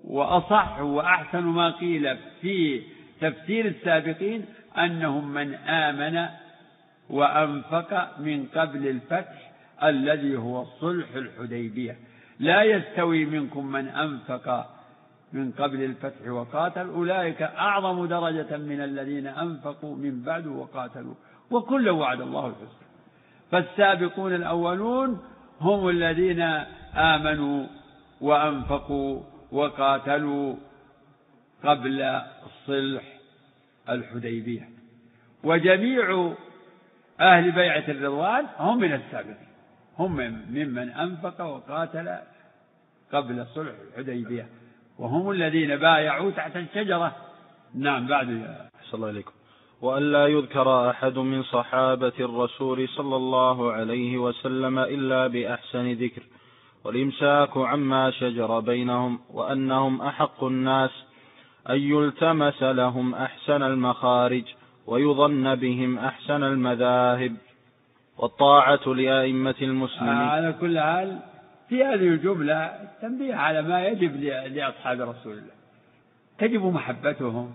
وأصح وأحسن ما قيل في تفسير السابقين أنهم من آمن وأنفق من قبل الفتح الذي هو صلح الحديبية. لا يستوي منكم من أنفق من قبل الفتح وقاتل أولئك أعظم درجة من الذين أنفقوا من بعد وقاتلوا وكل وعد الله الحسنى. فالسابقون الأولون هم الذين آمنوا وأنفقوا وقاتلوا قبل صلح الحديبية، وجميع أهل بيعة الرضوان هم من السابقين، هم ممن أنفق وقاتل قبل صلح الحديبية، وهم الذين بايعوا تحت الشجرة. نعم. بعد يا صلى الله عليكم. وأن لا يذكر أحد من صحابة الرسول صلى الله عليه وسلم إلا بأحسن ذكر، والإمساك عما شجر بينهم، وأنهم أحق الناس أن يلتمس لهم أحسن المخارج ويظن بهم أحسن المذاهب، والطاعة لأئمة المسلمين. على كل حال في هذه الجملة تنبيه على ما يجب لأصحاب رسول الله، تجب محبتهم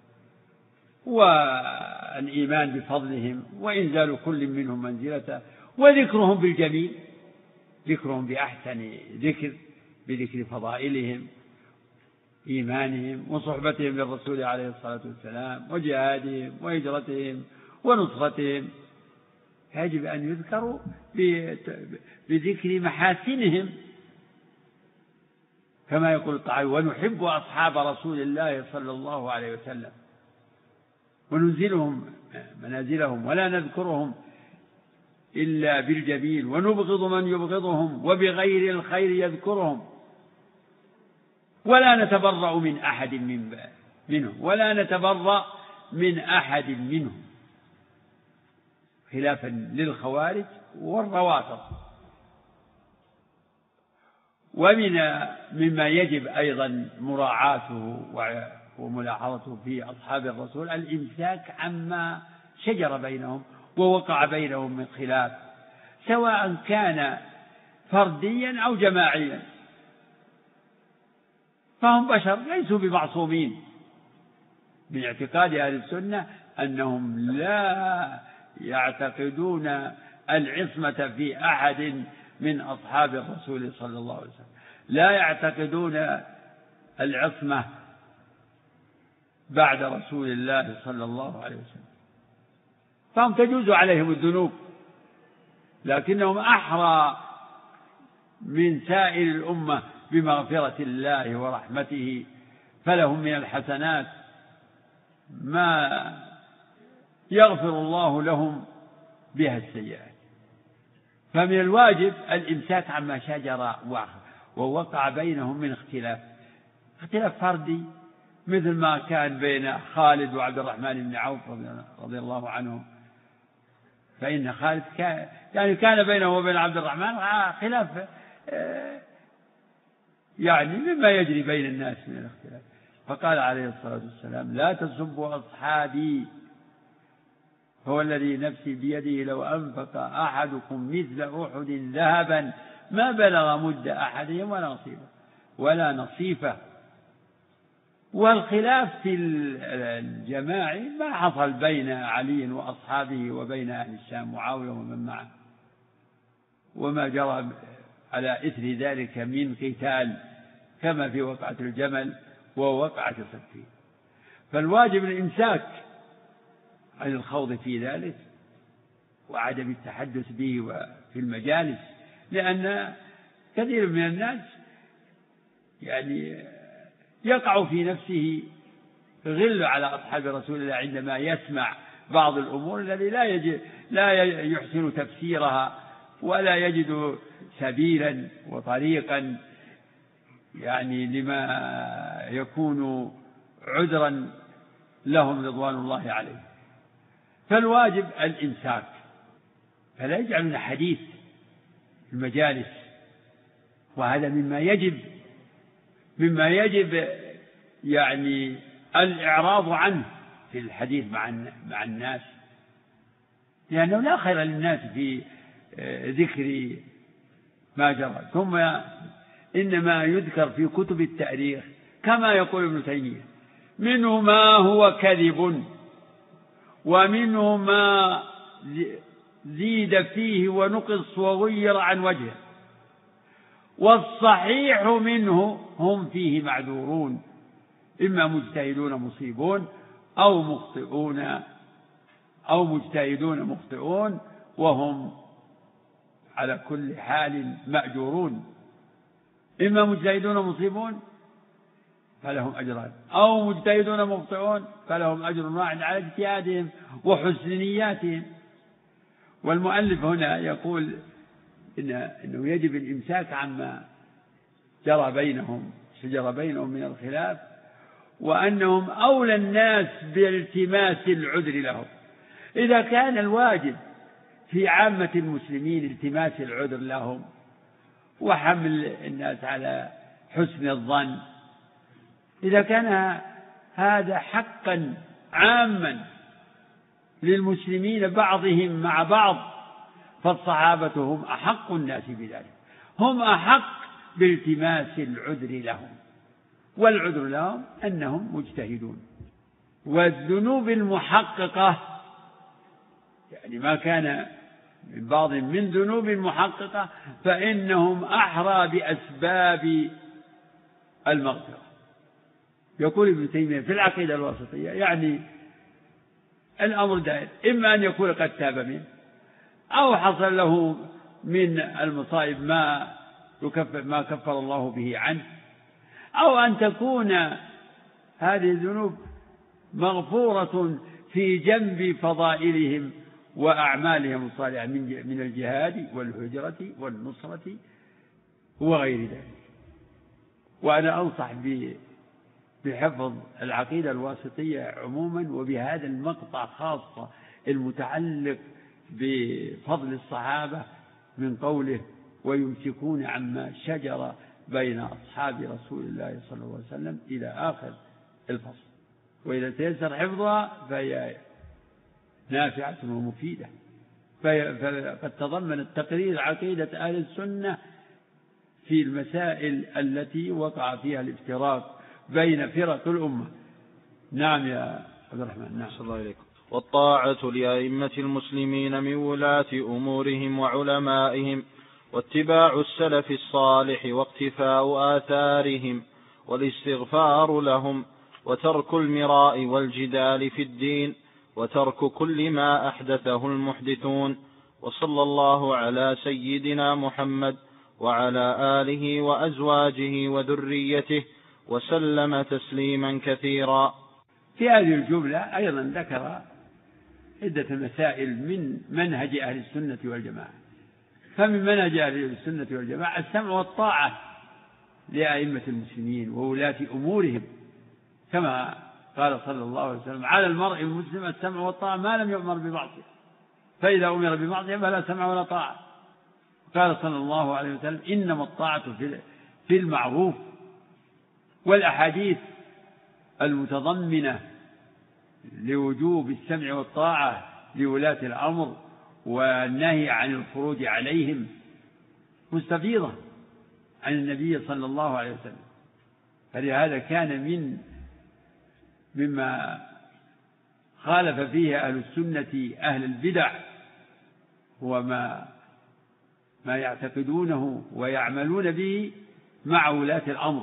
والإيمان بفضلهم وإنزال كل منهم منزلته وذكرهم بالجميل، ذكرهم بأحسن ذكر، بذكر فضائلهم، إيمانهم وصحبتهم للرسول عليه الصلاة والسلام وجهادهم وهجرتهم ونصرتهم. يجب أن يذكروا بذكر محاسنهم كما يقول الطحاوي: ونحب أصحاب رسول الله صلى الله عليه وسلم وننزلهم منازلهم ولا نذكرهم إلا بالجميل، ونبغض من يبغضهم وبغير الخير يذكرهم، ولا نتبرأ من أحد منهم ولا نتبرأ من أحد منهم، خلافا للخوارج والروافض. مما يجب أيضا مراعاته وملاحظته في أصحاب الرسول الإمساك عما شجر بينهم ووقع بينهم من خلاف، سواء كان فرديا أو جماعيا، فهم بشر ليسوا بمعصومين. من اعتقاد أهل السنة أنهم لا يعتقدون العصمة في أحد من أصحاب الرسول صلى الله عليه وسلم، لا يعتقدون العصمة بعد رسول الله صلى الله عليه وسلم، فهم تجوز عليهم الذنوب، لكنهم أحرى من سائر الأمة بمغفرة الله ورحمته، فلهم من الحسنات ما يغفر الله لهم بها السيئات. فمن الواجب الإمساك عما شجر ووقع بينهم من اختلاف فردي، مثل ما كان بين خالد وعبد الرحمن بن عوف رضي الله عنهم، فإن خالد كان بينه وبين عبد الرحمن خلاف مما يجري بين الناس من الاختلاف، فقال عليه الصلاة والسلام: لا تسبوا أصحابي، هو الذي نفسي بيده لو أنفق أحدكم مثل أحد ذهبا ما بلغ مد أحدهم ولا نصيفه. والخلاف في الجماعي ما حصل بين علي وأصحابه وبين أهل الشام معاوية ومن معه، وما جرى على إثر ذلك من قتال كما في وقعة الجمل ووقعة صفين. فالواجب الإمساك عن الخوض في ذلك وعدم التحدث به في المجالس، لأن كثير من الناس يقع في نفسه غل على أصحاب رسول الله عندما يسمع بعض الأمور التي لا يحسن تفسيرها ولا يجد سبيلا وطريقا لما يكون عذرا لهم رضوان الله عليه. فالواجب الإمساك، فلا يجعلون حديث في المجالس، وهذا مما يجب الإعراض عنه في الحديث مع الناس، لأنه لا خير للناس في ذكر ما جرى. ثم إنما يذكر في كتب التاريخ كما يقول ابن تيمية: منه ما هو كذب، ومنه ما زيد فيه ونقص وغير عن وجهه، والصحيح منه هم فيه معذورون، إما مجتهدون مصيبون أو مجتهدون مخطئون، وهم على كل حال مأجورون. إما مجتهدون مصيبون فلهم أجران، أو مجتهدون مخطئون فلهم أجر واحد على اجتهادهم وحسن نياتهم. والمؤلف هنا يقول إنه يجب الإمساك عما شجر بينهم من الخلاف، وأنهم أولى الناس بالتماس العذر لهم. إذا كان الواجب في عامة المسلمين التماس العذر لهم وحمل الناس على حسن الظن، إذا كان هذا حقا عاما للمسلمين بعضهم مع بعض، فالصحابة هم أحق الناس بذلك، هم أحق بالتماس العذر لهم، والعذر لهم أنهم مجتهدون. والذنوب المحققة، يعني ما كان من بعض من ذنوب محققة، فإنهم أحرى بأسباب المغفرة. يقول ابن تيمية في العقيدة الواسطية: يعني الأمر دائر، إما أن يكون قد تاب منه، أو حصل له من المصائب ما كفر الله به عنه، أو أن تكون هذه الذنوب مغفورة في جنب فضائلهم وأعمالهم الصالحة من الجهاد والهجرة والنصرة وغير ذلك. وأنا أنصح بحفظ العقيدة الواسطية عموما، وبهذا المقطع خاصة المتعلق بفضل الصحابة من قوله: ويمسكون عما شجر بين أصحاب رسول الله صلى الله عليه وسلم إلى آخر الفصل. وإذا تيسر حفظها فهي نافعة ومفيدة، فقد تضمنت تقرير عقيدة أهل السنة في المسائل التي وقع فيها الافتراق بين فرق الأمة. نعم يا عبد الرحمن. نعم. صلى الله عليكم. والطاعة لأئمة المسلمين من ولاة أمورهم وعلمائهم، واتباع السلف الصالح واقتفاء آثارهم، والاستغفار لهم، وترك المراء والجدال في الدين، وترك كل ما أحدثه المحدثون. وصلى الله على سيدنا محمد وعلى آله وأزواجه وذريته وسلم تسليما كثيرا. في هذه الجملة أيضا ذكر عدة مسائل من منهج أهل السنة والجماعة. فمن منهج أهل السنة والجماعة السمع والطاعة لأئمة المسلمين وولاة أمورهم، كما قال صلى الله عليه وسلم: على المرء المسلم السمع والطاعة ما لم يؤمر بمعصية، فإذا أمر بمعصية فلا سمع ولا طاعة. قال صلى الله عليه وسلم: إنما الطاعة في المعروف. والأحاديث المتضمنة لوجوب السمع والطاعة لولاة الأمر والنهي عن الخروج عليهم مستفيضة عن النبي صلى الله عليه وسلم. فلهذا كان مما خالف فيه أهل السنة أهل البدع هو ما يعتقدونه ويعملون به مع ولاة الأمر.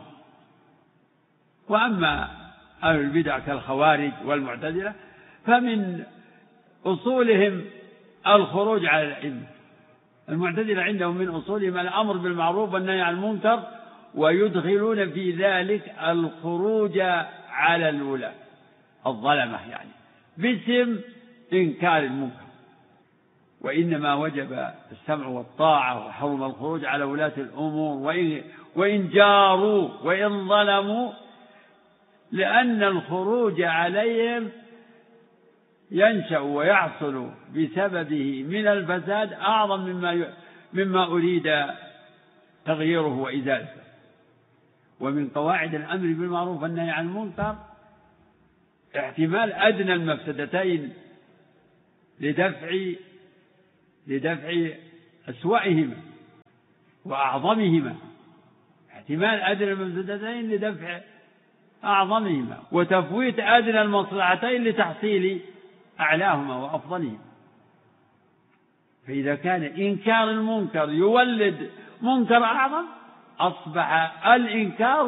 وأما أهل البدع كالخوارج والمعتزلة فمن أصولهم الخروج على الأئمة. المعتزلة عندهم من أصولهم الأمر بالمعروف والنهي عن المنكر، ويدخلون في ذلك الخروج على الولاة الظلمة، يعني باسم إنكار المنكر. وإنما وجب السمع والطاعة وحرم الخروج على ولاة الأمور وإن جاروا وإن ظلموا، لأن الخروج عليهم ينشأ ويحصل بسببه من الفساد أعظم مما أريد تغييره وإزالته. ومن قواعد الأمر بالمعروف والنهي عن المنكر احتمال أدنى المفسدتين لدفع أسوأهما وأعظمهما. احتمال أدنى المفسدتين لدفع أعظمهما وتفويت أدنى المصلحتين لتحصيل أعلاهما وأفضلهما. فإذا كان إنكار المنكر يولد منكر أعظم أصبح الإنكار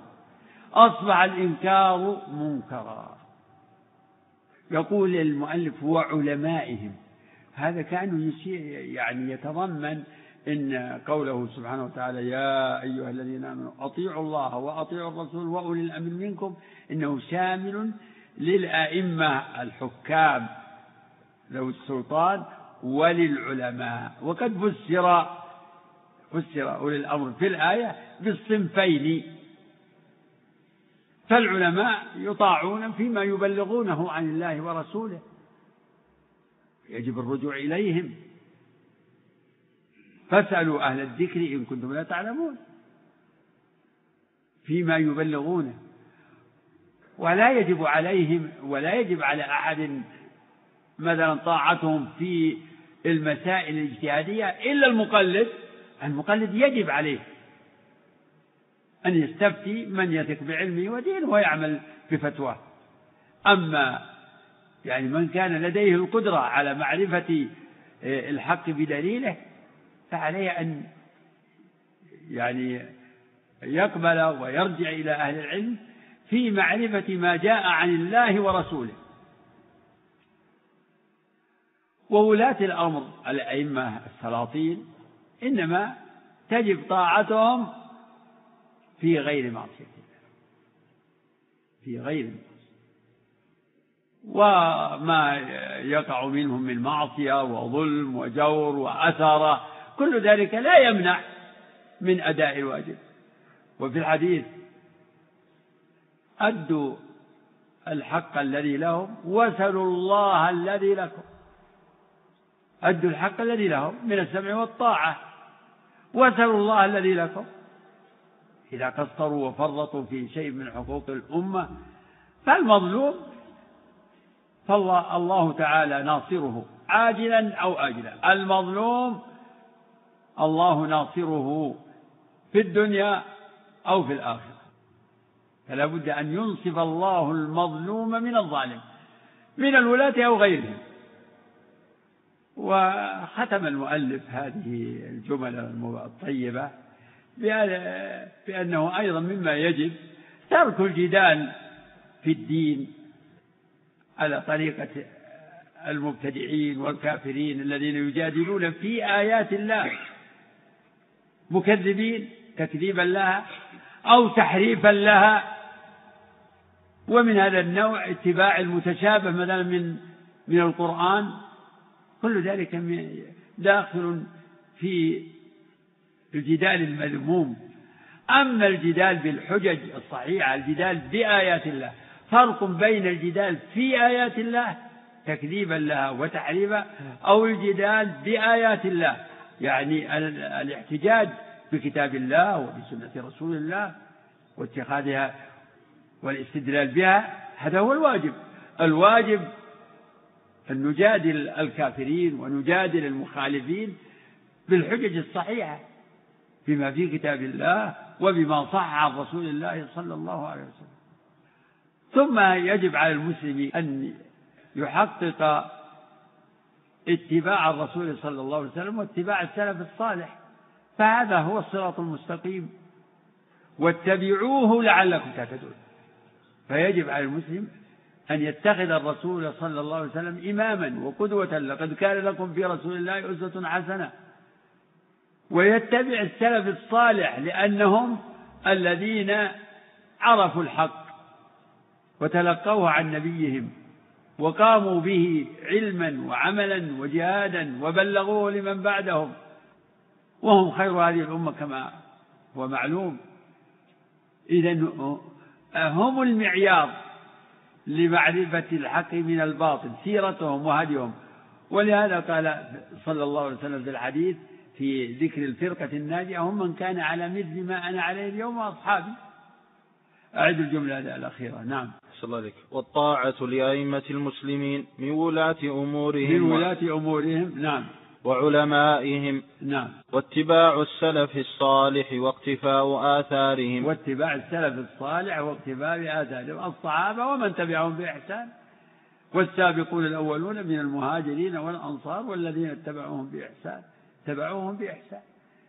منكرا. يقول المؤلف وعلمائهم، هذا كان يعني يتضمن إن قوله سبحانه وتعالى يا أيها الذين آمنوا أطيعوا الله وأطيعوا الرسول وأولي الأمر منكم، إنه شامل للأئمة الحكام ذوي السلطان وللعلماء. وقد فسر أولي الأمر في الآية بالصنفين، فالعلماء يطاعون فيما يبلغونه عن الله ورسوله، يجب الرجوع إليهم، فاسألوا أهل الذكر إن كنتم لا تعلمون، فيما يبلغونه. ولا يجب عليهم ولا يجب على أحد مثلا طاعتهم في المسائل الاجتهادية إلا المقلد. المقلد يجب عليه أن يستفتي من يثق بعلمه ودينه ويعمل بفتواه. أما يعني من كان لديه القدرة على معرفة الحق بدليله فعليه أن يعني يقبل ويرجع إلى أهل العلم في معرفة ما جاء عن الله ورسوله. وولاة الأمر الأئمة السلاطين إنما تجب طاعتهم في غير معصية الله، وما يقع منهم من معصية وظلم وجور وأثرة كل ذلك لا يمنع من أداء الواجب. وفي الحديث أدوا الحق الذي لهم وسلوا الله الذي لكم. أدوا الحق الذي لهم من السمع والطاعة وسلوا الله الذي لكم. إذا قصروا وفرطوا في شيء من حقوق الأمة فالمظلوم فالله تعالى ناصره عاجلا أو آجلا. المظلوم الله ناصره في الدنيا أو في الآخرة، فلا بد أن ينصف الله المظلوم من الظالم من الولاة أو غيرهم. وختم المؤلف هذه الجمل الطيبة بأنه أيضا مما يجب ترك الجدال في الدين على طريقة المبتدعين والكافرين الذين يجادلون في آيات الله مكذبين تكذيبا لها أو تحريفا لها. ومن هذا النوع اتباع المتشابه مثلا من القرآن، كل ذلك داخل في الجدال المذموم. أما الجدال بالحجج الصحيحة، الجدال بآيات الله، فرق بين الجدال في آيات الله تكذيبا لها وتحريفا أو الجدال بآيات الله يعني الاحتجاج بكتاب الله وبسنة رسول الله واتخاذها والاستدلال بها. هذا هو الواجب أن نجادل الكافرين ونجادل المخالفين بالحجج الصحيحة بما في كتاب الله وبما صح عن رسول الله صلى الله عليه وسلم. ثم يجب على المسلم أن يحقق اتباع الرسول صلى الله عليه وسلم واتباع السلف الصالح، فهذا هو الصراط المستقيم، واتبعوه لعلكم تهتدون. فيجب على المسلم أن يتخذ الرسول صلى الله عليه وسلم إماما وقدوة، لقد كان لكم في رسول الله أسوة حسنة، ويتبع السلف الصالح لأنهم الذين عرفوا الحق وتلقوه عن نبيهم وقاموا به علما وعملا وجهادا وبلغوه لمن بعدهم، وهم خير هذه الأمة كما هو معلوم. إذن هم المعيار لمعرفة الحق من الباطل، سيرتهم وهديهم. ولهذا قال صلى الله عليه وسلم في الحديث في ذكر الفرقة الناجية هم من كان على مثل ما أنا عليه اليوم وأصحابي. أعد الجملة الأخيرة. نعم. صلى الله عليه. والطاعة لأئمة المسلمين من ولاة أمورهم نعم. وعلمائهم. نعم. واتباع السلف الصالح واقتفاء آثارهم. واتباع السلف الصالح واقتفاء آثارهم الصحابة ومن تبعهم بإحسان، والسابقون الأولون من المهاجرين والأنصار والذين اتبعوهم بإحسان.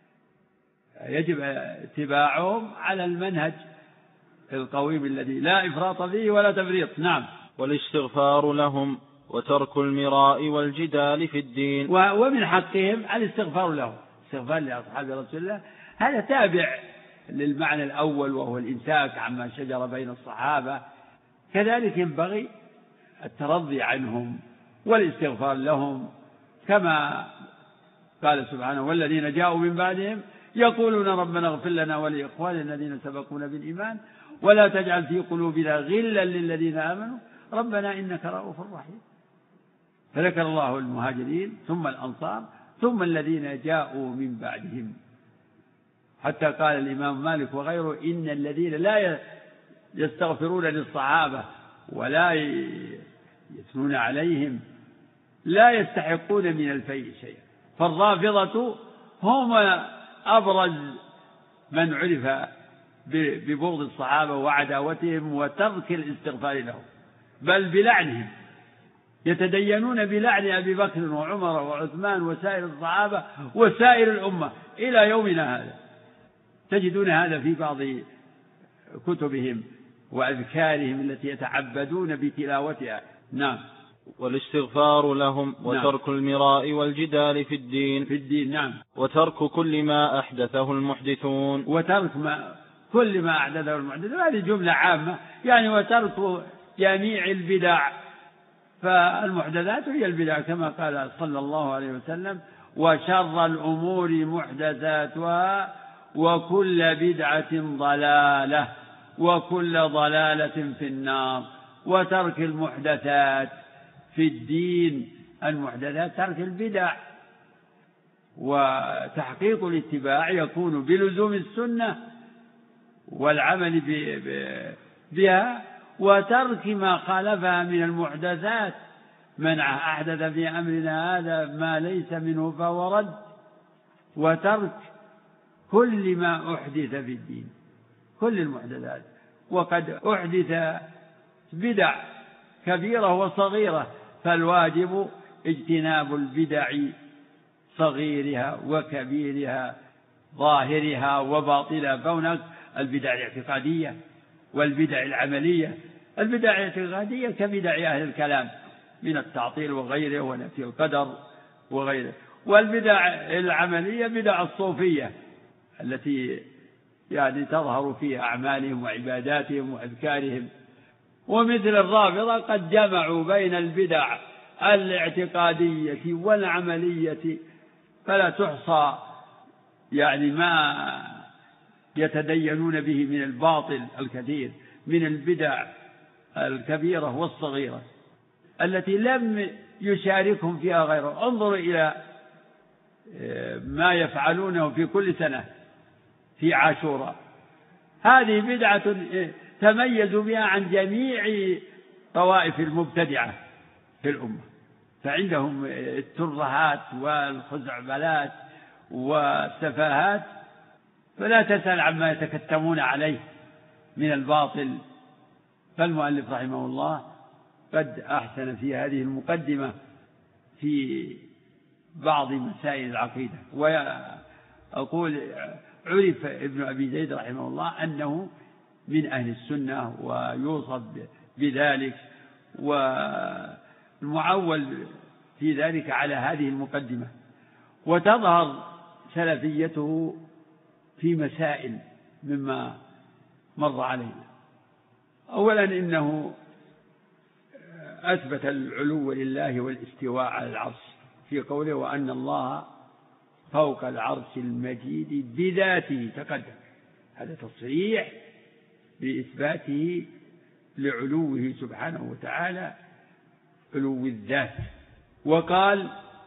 يجب اتباعهم على المنهج القويم الذي لا إفراط فيه ولا تفريط. نعم. والاستغفار لهم وترك المراء والجدال في الدين. ومن حقهم الاستغفار لهم، استغفار لأصحاب رسول الله، هذا تابع للمعنى الأول وهو الإمساك عما شجر بين الصحابة. كذلك ينبغي الترضي عنهم والاستغفار لهم، كما قال سبحانه: والذين جاءوا من بعدهم يقولون ربنا اغفر لنا ولإخواننا الذين سبقونا بالإيمان ولا تجعل في قلوبنا غلا للذين آمنوا ربنا إنك رؤوف رحيم. فذكر الله المهاجرين ثم الأنصار ثم الذين جاءوا من بعدهم، حتى قال الإمام مالك وغيره: إن الذين لا يستغفرون للصحابة ولا يثنون عليهم لا يستحقون من الفيء شيئا. فالرافضة هم أبرز من عرف ببغض الصحابة وعداوتهم وترك الاستغفار لهم، بل بلعنهم، يتدينون بلعن أبي بكر وعمر وعثمان وسائر الصحابة وسائر الأمة إلى يومنا هذا. تجدون هذا في بعض كتبهم وأذكارهم التي يتعبدون بتلاوتها. نعم. والاستغفار لهم وترك المراء والجدال في الدين. نعم. وترك كل ما أحدثه المحدثون. وترك كل ما أحدثه المحدثون، هذه جملة عامة، يعني وترك جميع البدع. فالمحدثات هي البدع كما قال صلى الله عليه وسلم: وشر الأمور محدثاتها وكل بدعة ضلالة وكل ضلالة في النار. وترك المحدثات في الدين، المحدثات ترك البدع. وتحقيق الاتباع يكون بلزوم السنة والعمل بها وترك ما خالفها من المحدثات. من أحدث في أمرنا هذا ما ليس منه فهو رد. وترك كل ما أحدث في الدين، كل المحدثات. وقد أحدث بدع كبيرة وصغيرة، فالواجب اجتناب البدع صغيرها وكبيرها ظاهرها وباطلها. فهناك البدع الاعتقادية والبدع العملية. البدع الاعتقادية كبدع أهل الكلام من التعطيل وغيره ونفي القدر وغيره. والبدع العملية بدع الصوفية التي يعني تظهر فيها أعمالهم وعباداتهم وأذكارهم. ومثل الرافضة قد جمعوا بين البدع الاعتقادية والعملية فلا تحصى، يعني ما يتدينون به من الباطل الكثير، من البدع الكبيرة والصغيرة التي لم يشاركهم فيها غيره. انظروا إلى ما يفعلونه في كل سنة في عاشوراء، هذه بدعة تميزوا بها عن جميع طوائف المبتدعة في الأمة. فعندهم الترهات والخزعبلات والسفاهات، فلا تسأل عما يتكتمون عليه من الباطل. فالمؤلف رحمه الله قد أحسن في هذه المقدمة في بعض مسائل العقيدة. وأقول عرف ابن أبي زيد رحمه الله أنه من أهل السنة ويوصف بذلك، والمعول في ذلك على هذه المقدمة. وتظهر سلفيته في مسائل مما مر علينا. أولا إنه أثبت العلو لله والاستواء على العرش في قوله: وأن الله فوق العرش المجيد بذاته تقدم. هذا تصريح بإثباته لعلوه سبحانه وتعالى، علو الذات. وقال: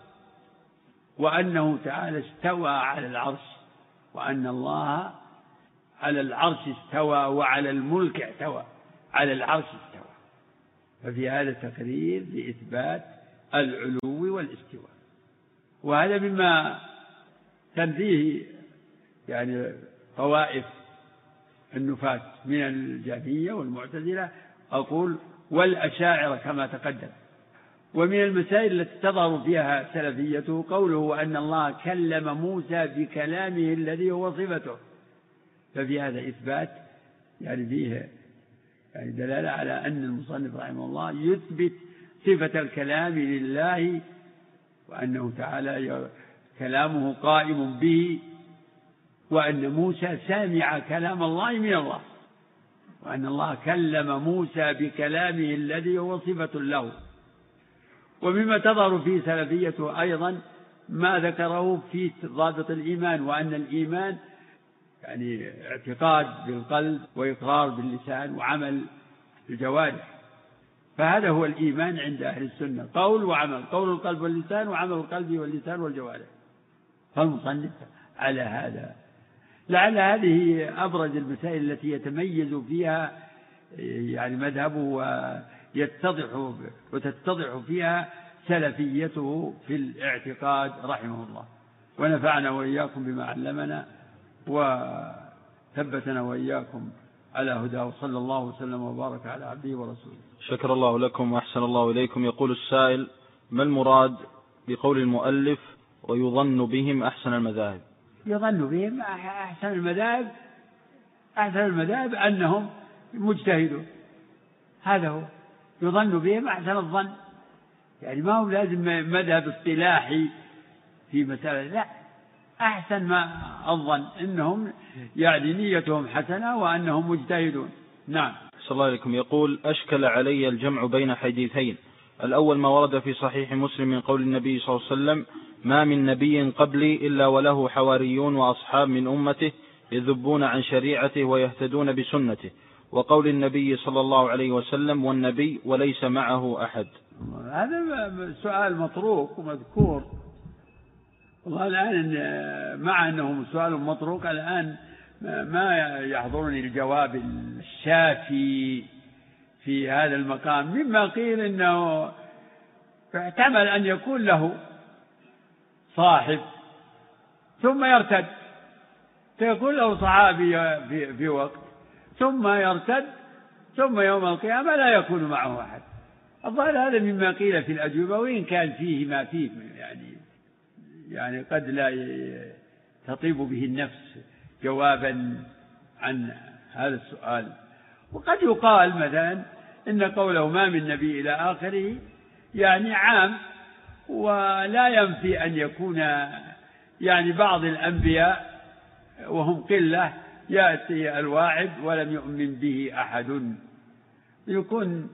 وأنه تعالى استوى على العرش، وأن الله على العرش استوى وعلى الملك اعتوى، على العرش استوى. ففي هذا تقرير لإثبات العلو والاستواء. وهذا مما تنفيه يعني طوائف النفاة من الجهمية والمعتزلة أقول والأشاعرة كما تقدم. ومن المسائل التي تظهر فيها سلفيته قوله أن الله كلم موسى بكلامه الذي هو صفته، ففي هذا إثبات يعني فيه يعني دلالة على أن المصنف رحمه الله يثبت صفة الكلام لله، وأنه تعالى كلامه قائم به، وأن موسى سامع كلام الله من الله، وأن الله كلم موسى بكلامه الذي هو صفة له. ومما تظهر في سلفيته أيضا ما ذكره في ضابط الإيمان، وأن الإيمان يعني اعتقاد بالقلب وإقرار باللسان وعمل بالجوارح، فهذا هو الإيمان عند أهل السنة، قول وعمل، قول القلب واللسان وعمل القلب واللسان والجوارح. فالمصنف على هذا لعل هذه أبرز المسائل التي يتميز فيها يعني مذهبه وتتضح فيها سلفيته في الاعتقاد رحمه الله. ونفعنا وإياكم بما علمنا وثبتنا وإياكم على هداه، صلى الله وسلم وبارك على عبده ورسوله. شكر الله لكم وأحسن الله إليكم. يقول السائل: ما المراد بقول المؤلف ويظن بهم أحسن المذاهب؟ يظن بهم أحسن المذاهب، أحسن المذاهب أنهم مجتهدون، هذا هو يظن بهم أحسن الظن، يعني ما هو لازم مذهب اصطلاحي في مسألة، لا، أحسن ما الظن أنهم يعني نيتهم حسنة وأنهم مجتهدون. نعم. صلى الله عليكم. يقول: أشكل علي الجمع بين حديثين، الأول ما ورد في صحيح مسلم من قول النبي صلى الله عليه وسلم: ما من نبي قبلي إلا وله حواريون وأصحاب من أمته يذبون عن شريعته ويهتدون بسنته، وقول النبي صلى الله عليه وسلم: والنبي وليس معه أحد. هذا سؤال مطروق ومذكور، والله الآن مع أنه سؤال مطروق الآن ما يحضرني الجواب الشافي في هذا المقام، مما قيل إنه احتمل أن يكون له صاحب ثم يرتد، فيكون له صحابي في وقت ثم يرتد، ثم يوم القيامة لا يكون معه أحد. الظاهر هذا مما قيل في الأجوبة، وإن كان فيه ما فيه يعني قد لا تطيب به النفس جوابا عن هذا السؤال. وقد يقال مثلا إن قوله ما من نبي إلى آخره يعني عام، ولا ينفي أن يكون يعني بعض الأنبياء وهم قلة يأتي الواعد ولم يؤمن به أحد، يكون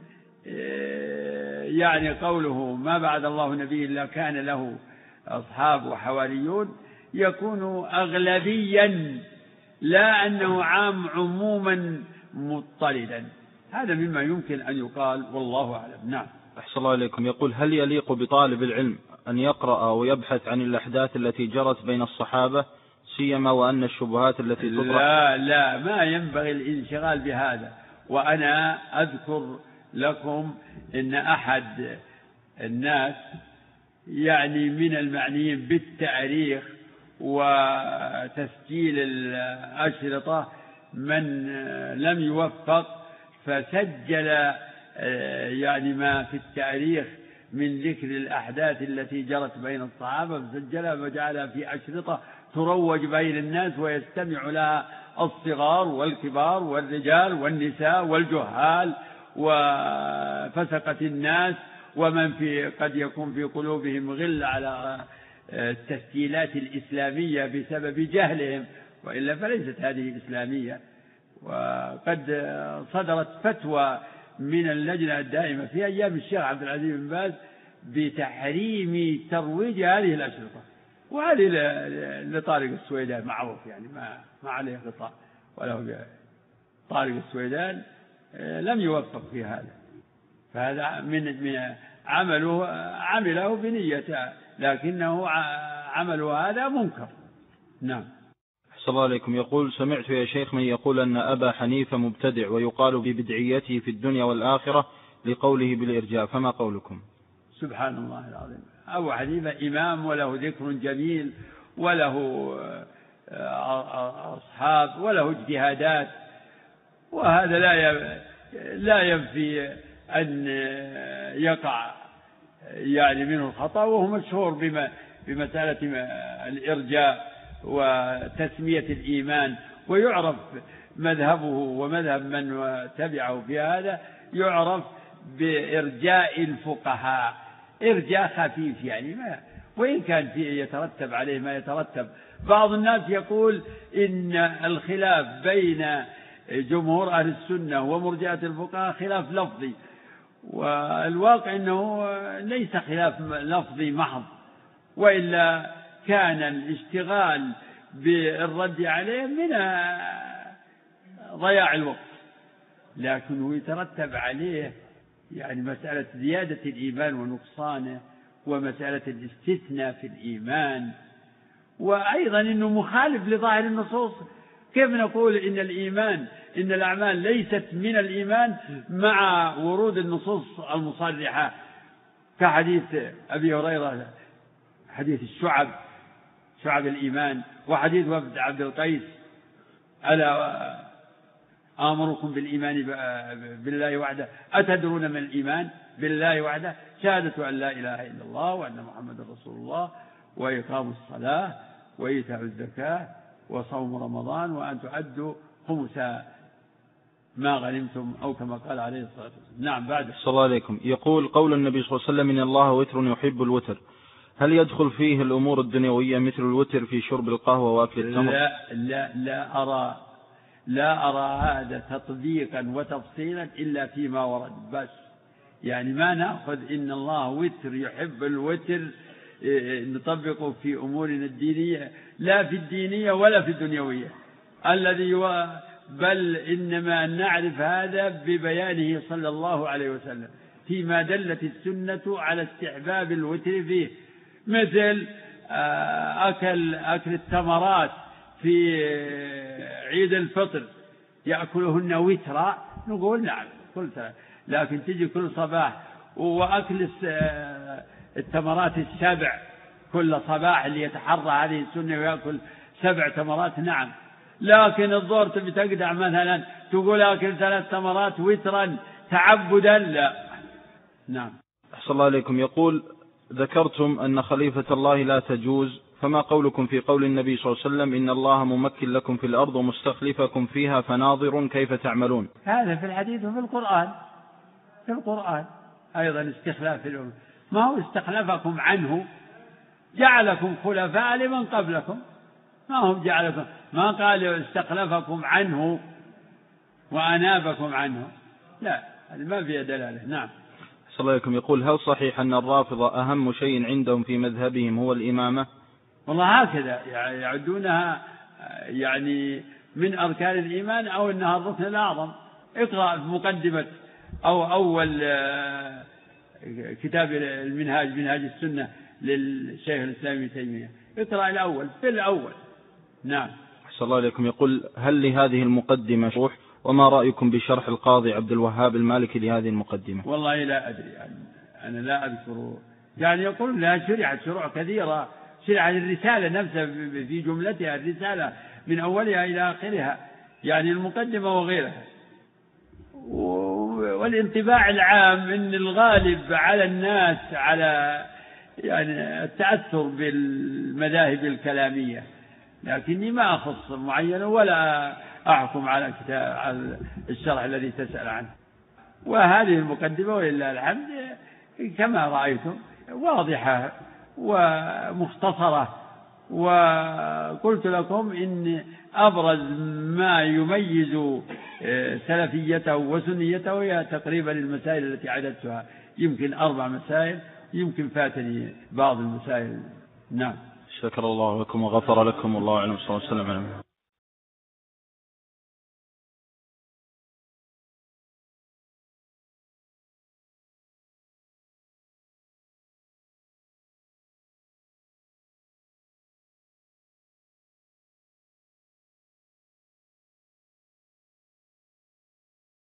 يعني قوله ما بعد الله نبي إلا كان له أصحاب وحواريون يكون أغلبيا، لا أنه عام عموما مضطردا. هذا مما يمكن أن يقال، والله أعلم. نعم. أحسن الله إليكم. يقول: هل يليق بطالب العلم أن يقرأ ويبحث عن الأحداث التي جرت بين الصحابة، سيما وأن الشبهات التي تطرح؟ لا، ما ينبغي الانشغال بهذا. وأنا أذكر لكم إن أحد الناس يعني من المعنيين بالتاريخ وتسجيل الأشرطة من لم يوفق، فسجل يعني ما في التاريخ من ذكر الأحداث التي جرت بين الصحابة، فسجلها وجعلها في أشرطة تروج بين الناس ويستمع لها الصغار والكبار والرجال والنساء والجهال وفسقة الناس، ومن قد يكون في قلوبهم غل على التسجيلات الإسلامية بسبب جهلهم، وإلا فليست هذه إسلامية. وقد صدرت فتوى من اللجنة الدائمة في أيام الشيخ عبد العزيز بن باز بتحريم ترويج هذه الأشرطة، وهذه لطارق السويدان معروف، يعني ما عليه غطاء، وله طارق السويدان لم يوفق في هذا، فهذا من عمله بنية، لكنه عمله هذا منكر. نعم. أحسن الله عليكم. يقول: سمعت يا شيخ من يقول أن أبا حنيفة مبتدع ويقال ببدعيته في الدنيا والآخرة لقوله بالإرجاء، فما قولكم؟ سبحان الله العظيم. أبو حنيفة إمام وله ذكر جميل وله أصحاب وله اجتهادات، وهذا لا ينفي أن يقع يعني منه الخطأ، وهو مشهور بمسألة الإرجاء وتسمية الإيمان، ويعرف مذهبه ومذهب من تبعه في هذا يعرف بإرجاء الفقهاء، إرجاء خفيف يعني وإن كان يترتب عليه ما يترتب. بعض الناس يقول إن الخلاف بين جمهور أهل السنة ومرجئة الفقهاء خلاف لفظي، والواقع أنه ليس خلاف لفظي محض، وإلا كان الاشتغال بالرد عليه من ضياع الوقت، لكنه يترتب عليه يعني مسألة زيادة الإيمان ونقصانه، ومسألة الاستثناء في الإيمان، وأيضا أنه مخالف لظاهر النصوص. كيف نقول إن إن الأعمال ليست من الإيمان مع ورود النصوص المصرحة كحديث أبي هريرة، حديث شعب الإيمان، وحديث وفد عبد القيس ألا آمركم بالإيمان بالله وحده أتدرون من الإيمان بالله وحده شهادة أن لا إله إلا الله وأن محمد رسول الله وإقام الصلاة وإيتاء الزكاة وصوم رمضان وأن تؤدوا خمس ما غنمتم، أو كما قال عليه الصلاة والسلام. نعم. بعد صلى الله عليكم. يقول قول النبي صلى الله عليه وسلم إن الله وتر يحب الوتر، هل يدخل فيه الأمور الدنيوية مثل الوتر في شرب القهوة وأكل التمر؟ لا أرى هذا تطبيقا وتفصيلا إلا فيما ورد بس. يعني ما نأخذ إن الله وتر يحب الوتر نطبقه في أمورنا الدينية، لا في الدينية ولا في الدنيوية بل إنما نعرف هذا ببيانه صلى الله عليه وسلم فيما دلت السنة على استحباب الوتر فيه، مثل أكل التمرات في عيد الفطر يأكلهن وترا، نقول نعم كل ثلاث، لكن تجي كل صباح وأكل التمرات السبع كل صباح اللي يتحرى هذه السنة ويأكل 7 تمرات، نعم. لكن الظهر تبي تقدع مثلا تقول أكل 3 تمرات وترا تعبدا، لا. نعم. أحسن الله عليكم. يقول ذكرتم أن خليفة الله لا تجوز، فما قولكم في قول النبي صلى الله عليه وسلم إن الله ممكن لكم في الأرض ومستخلفكم فيها فناظر كيف تعملون؟ هذا في الحديث وفي في القرآن أيضا استخلاف الأمم، ما هو استخلفكم عنه، جعلكم خلفاء لمن قبلكم، ما هم جعلكم، ما قال استخلفكم عنه وأنابكم عنه، لا، هذا ما فيه دلالة. نعم. صلى الله عليكم. يقول هل صحيح أن الرافضة أهم شيء عندهم في مذهبهم هو الإمامة؟ والله هكذا يعدونها يعني من أركان الإيمان، أو أنها الركن الأعظم. اقرأ في مقدمة أو أول كتاب المنهاج، منهاج السنة للشيخ الإسلام ابن تيمية، اقرأ الأول في الأول. نعم. صلى الله عليكم. يقول هل لهذه المقدمة شروح، وما رأيكم بشرح القاضي عبد الوهاب المالكي لهذه المقدمة؟ والله لا أدري، أنا لا أذكر، يعني يقول لها شرعت شروع كثيرة، شرعت الرسالة نفسها في جملتها، الرسالة من أولها إلى آخرها، يعني المقدمة وغيرها. والانطباع العام أن الغالب على الناس على يعني التأثر بالمذاهب الكلامية، لكني ما أخص معينة ولا أحكم على الشرح الذي تسأل عنه. وهذه المقدمة ولله الحمد كما رأيتم واضحة ومختصرة، وقلت لكم إن أبرز ما يميز سلفيته وسنيته هي تقريبا المسائل التي عددتها، يمكن 4 مسائل، يمكن فاتني بعض المسائل. نعم. شكر الله لكم وغفر لكم، والله أعلم. صلى الله عليه وسلم.